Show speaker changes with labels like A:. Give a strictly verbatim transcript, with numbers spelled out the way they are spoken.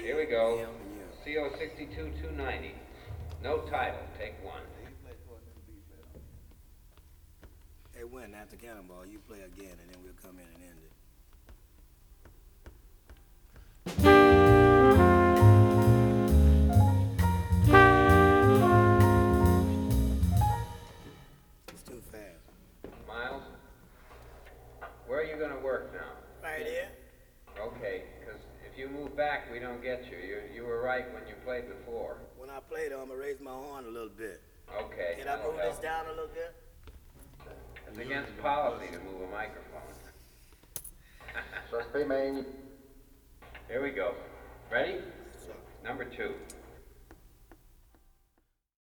A: Here we go. C O sixty-two two ninety. No title. Take one.
B: Hey, when after Cannonball, you play again, and then we'll come in and end it. It's too fast.
A: Miles, where are you going to work now?
B: Right here.
A: Okay, because if you move back, we don't get you. You you were right when you played before.
B: When I play, though, I'm gonna raise my horn a little bit.
A: Okay.
B: Can I move
A: help.
B: this down a little bit?
A: It's against policy to move a microphone.
C: Suspect main.
A: Here we go. Ready? Number two.